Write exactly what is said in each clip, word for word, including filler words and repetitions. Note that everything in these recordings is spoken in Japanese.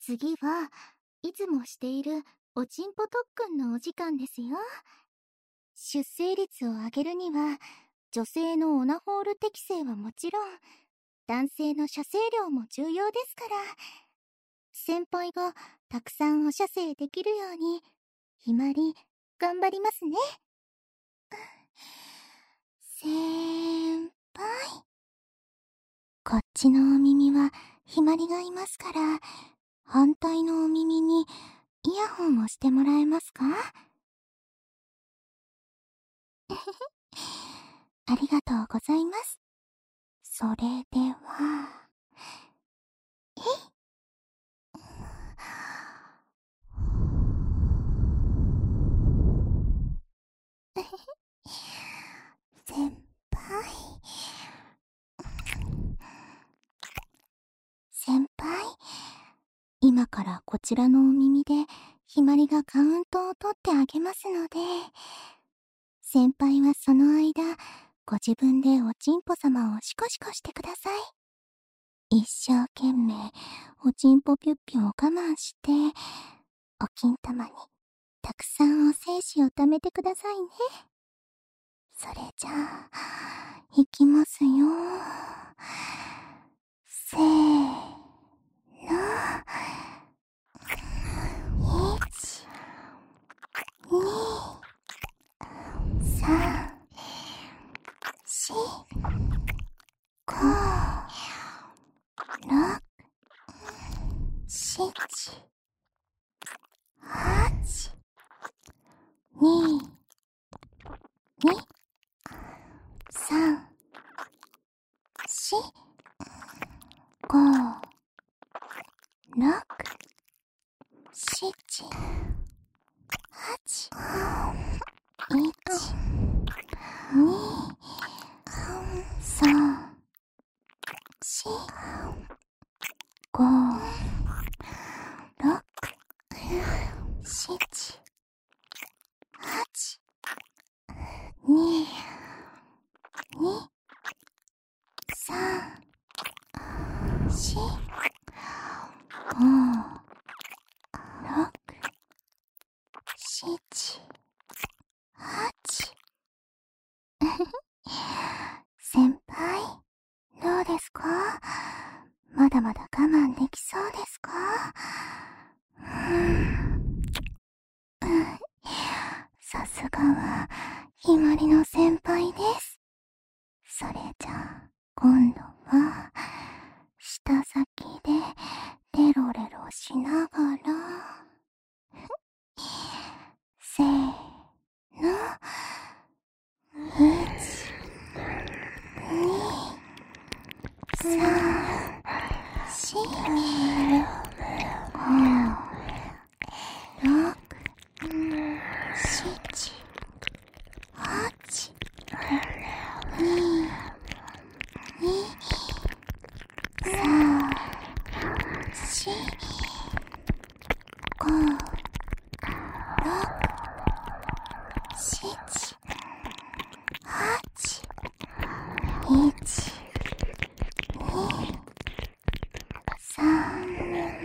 次はいつもしているおちんぽ特訓のお時間ですよ。出生率を上げるには女性のオナホール適正はもちろん男性の射精量も重要ですから、先輩がたくさんお射精できるようにひまり頑張りますね。先輩、こっちのお耳はひまりがいますから、反対のお耳にイヤホンをしてもらえますか？ありがとうございます。それでは、えい先輩先輩、今からこちらのお耳でひまりがカウントを取ってあげますので、先輩はその間ご自分でおちんぽ様をシコシコしてください。一生懸命おちんぽピュッピュを我慢して、お金玉にたくさんお精子を貯めてくださいね。それじゃあ、いきますよ。せーの。いち、に、さん、し、ご、ろく、しち、はち、に、に、さん、し、ご、ろく、しち、はち、いち、に、さん、し、ご、ろく、しち、はち、に、に、さん、し、ご、ろく、しち、はち。先輩、どうですか？まだまだ我慢できそうですか？うーん、さすがはひまりの先輩です。それじゃあ今度は舌先でレロレロしながらせーの、いち、に、さん、し、ご、ろく、しち、はち、に、に、さん、し、ご、ろく、しち、はち、いち、に、さん、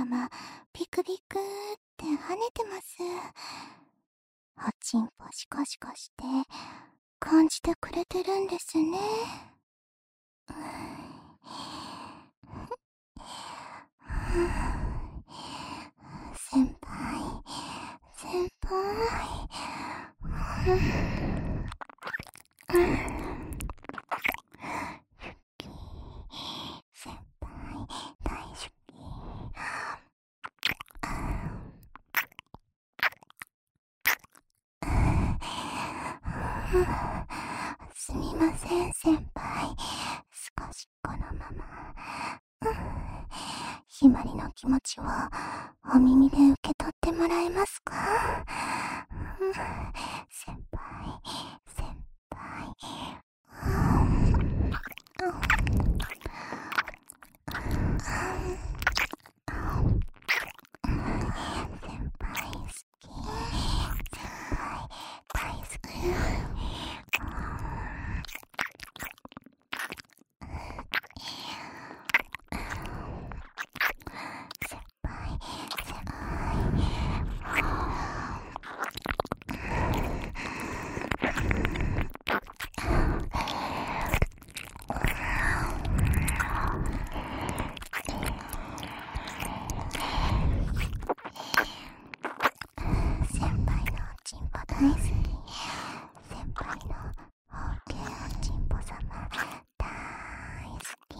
まピクピクって跳ねてます。おちんぽシコシコして感じてくれてるんですね。先輩、先輩。先輩、大好き。すみません、先輩。少しこのまま。ひまりの気持ちをお耳で受け取ってもらえますか？先輩、先輩。先輩好き。先輩大好き。先輩、先輩のチンポ大好き。先輩の大きいおちんぽ様大好き。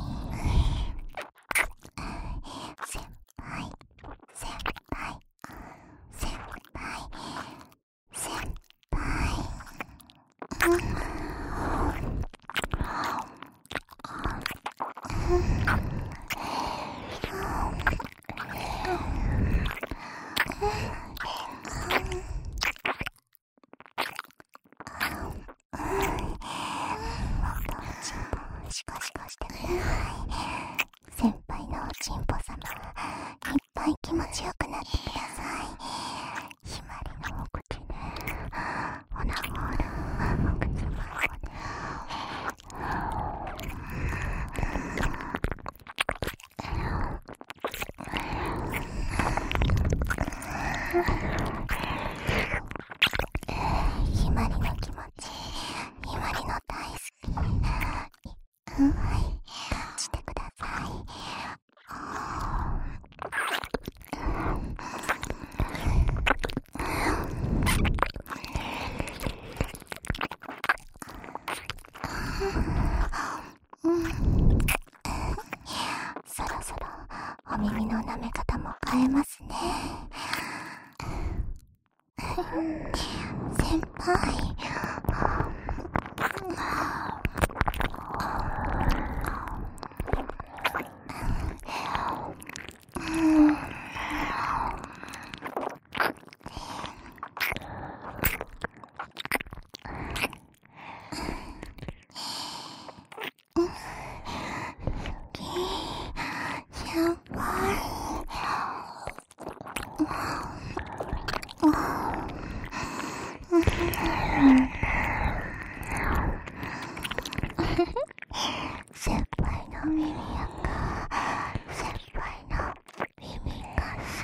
先輩、先輩、先輩、先輩。シコシコしてください。先輩のおちんぽ様、いっぱい気持ちよくなってください。ひまりのお口で、おなごのお口まで。ひまりの気持ち、ひまりの大好き。はい、感じてください。そろそろお耳の舐め方も変えますね。先輩。先輩。先輩の耳やか、先輩の耳かす。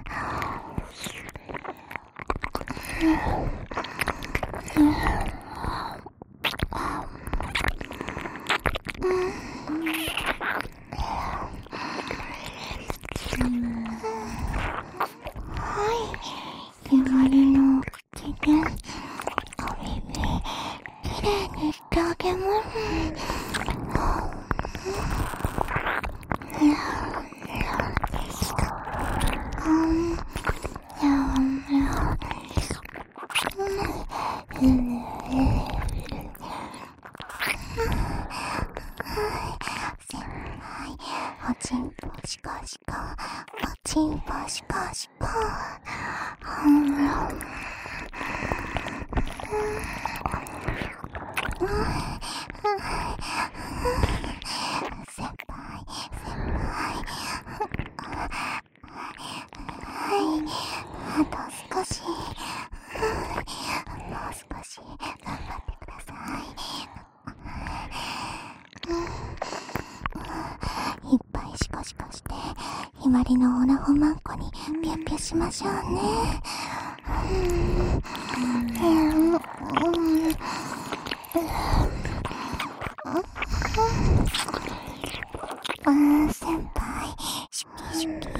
はい、ひまりのお口でお耳きれいにしてあげます。おちんぽシコシコ、おちんぽシコシコ。先輩、先輩。はい、あと少し。もう少し頑張ってください。いっぱいシコシコして、 ひまりのオナホマンコにピュッピュしましょうね。あー、先輩、シュキシュキ。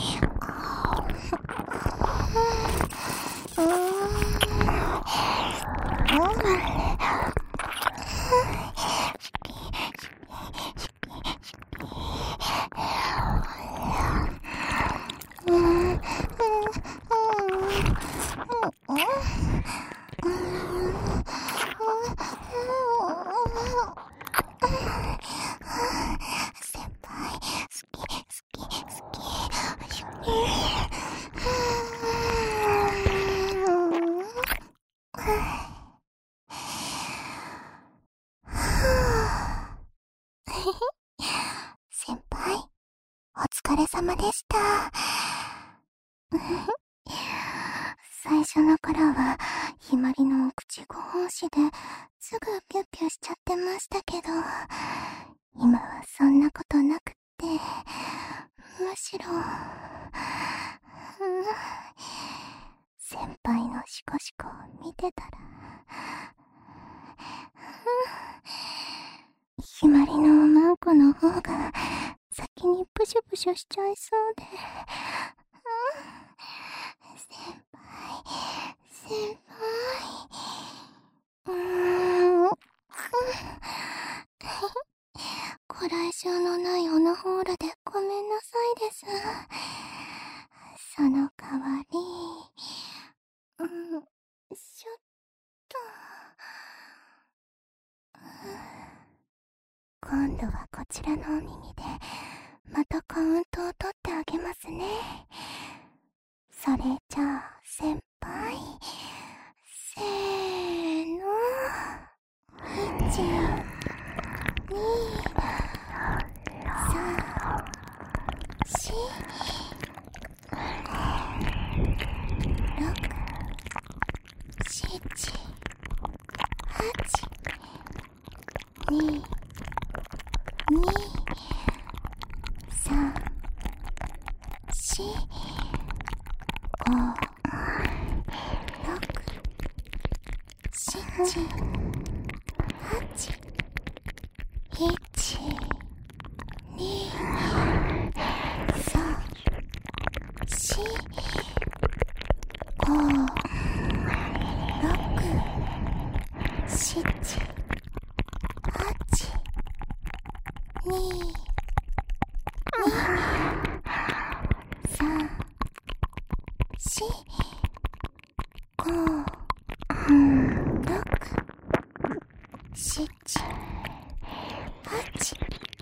先輩、お疲れ様でした。最初の頃はひまりの口ご奉仕ですぐピュッピュしちゃってましたけど、今はそんなことなくって、むしろ、先輩のシコシコを見てたら、ひまりのおまんこの方が先にプシュプシュしちゃいそうで、先輩、先輩、うーん、ご来渉のないオナホールでごめんなさいです。その代わり、うん、ちょっと、今度はこちらのお耳でまたカウントを取ってあげますね。それじゃあ先輩、せーの、いち、に、さん、し、ろく、しち、はち、に、に、さん、し、ご、ろく、しち、はち、いち、に、さん、し、ご、ろく、しち、はち、に、さん、し、ご、ろく、しち、はち。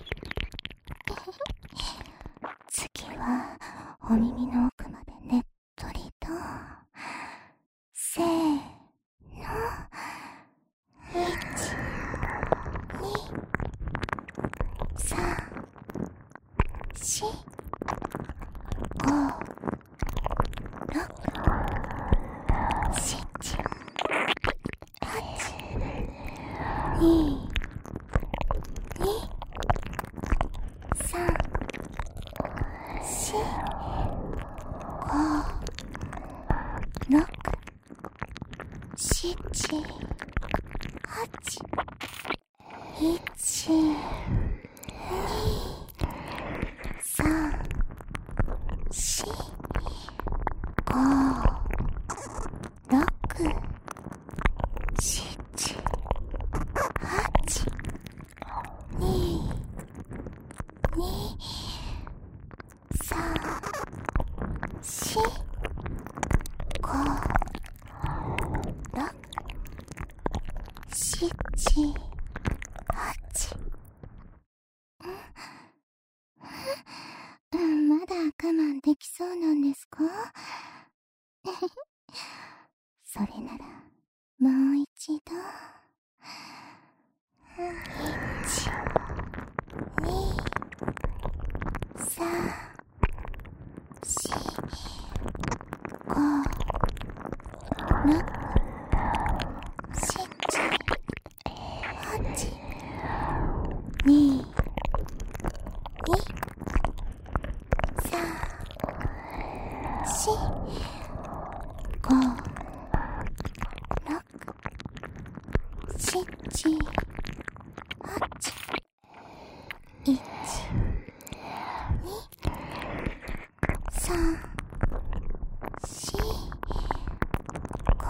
次はお耳の奥までねっとりと、せーの、いち、に、さん、し、ご、ろく、しち、はち、に、に、さん、し、ご、ろく、しち、はち、いち、に、さん、し、ご、ろく、しち、はち、に、に、さん、し、ご、ろく、しち、はち。うん、まだ我慢できそうなんですか？それなら、もう一度。いち、に、さん、し、ご、ろく、しち、はち、に、に、ささん、し、ご、ろく、しち、はち、いち、に、さん、し、ご、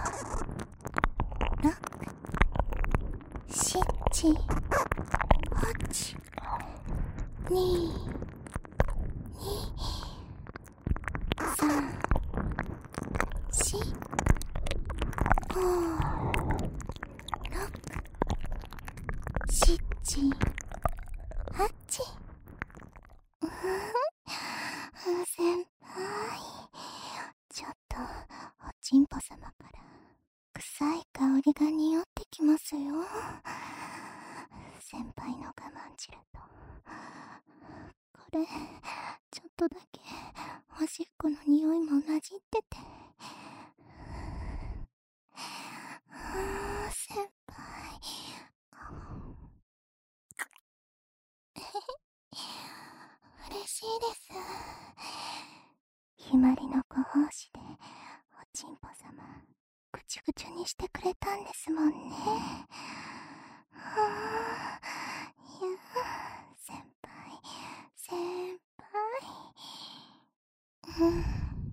ろく、しち、はち、に、に、さん、し、ご、ろく、しち、はち。うふふ、先輩。ちょっと、おちんぽ様から臭い香りが匂ってきますよ。先輩の我慢汁と、これ、ちょっとだけ、おしっこの匂いも混じってて。あー、先輩。嬉しいです。ひまりのご奉仕で、おちんぽ様、ぐちゅぐちゅにしてくれたんですもんね。はあ、いや、先輩、先輩。うん。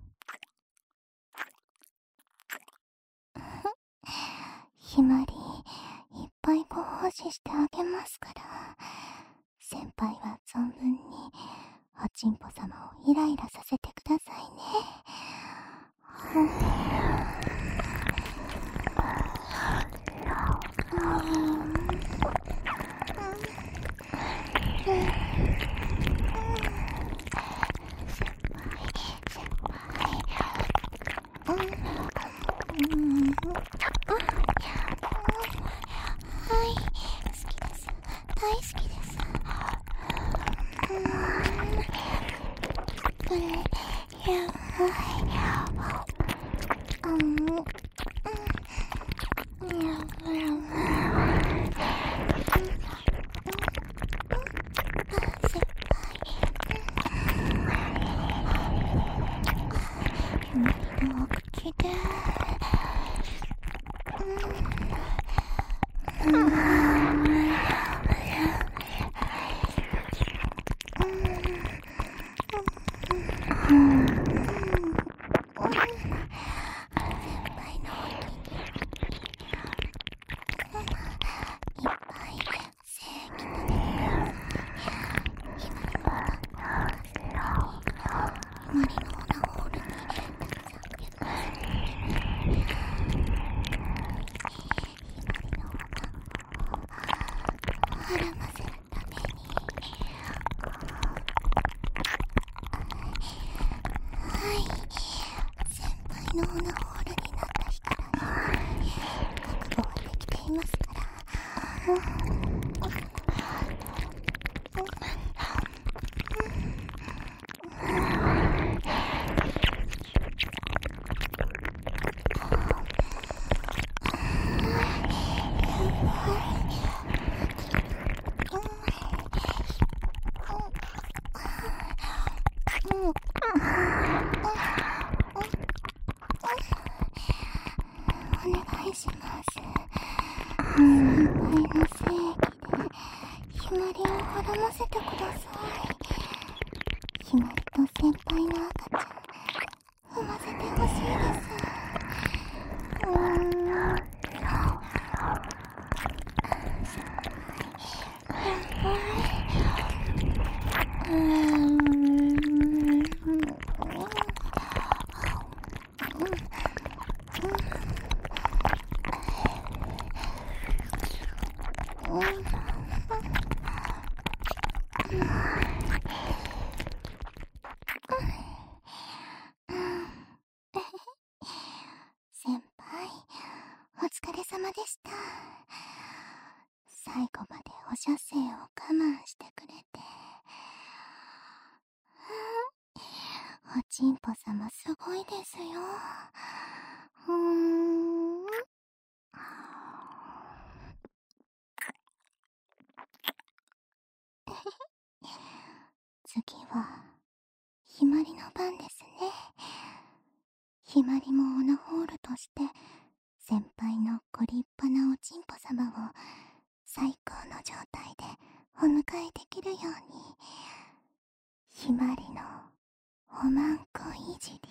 ひまり、いっぱいご奉仕してあげますから、先輩は存分に、おちんぽ様をイライラさせてくださいね。うんはい、好きです。大好きです。うーん。これ、やばい。うん。うん。やばいやばい。あ、先輩。ひまりのお口で。うん。うん。のオナホールになった日から覚悟はできていますから。お願いします。先輩の正義でひまりを孕ませてください。ひまりと先輩の赤ちゃん産ませてほしいです。うーん。先輩。うーん。先輩、お疲れ様でした。最後までお射精を我慢してくれて。おちんぽ様すごいですよ。うーん。次は、 ひまりの番ですね。ひまりもオナホールとして先輩のご立派なおちんぽ様を最高の状態でお迎えできるように、ひまりのおまんこいじり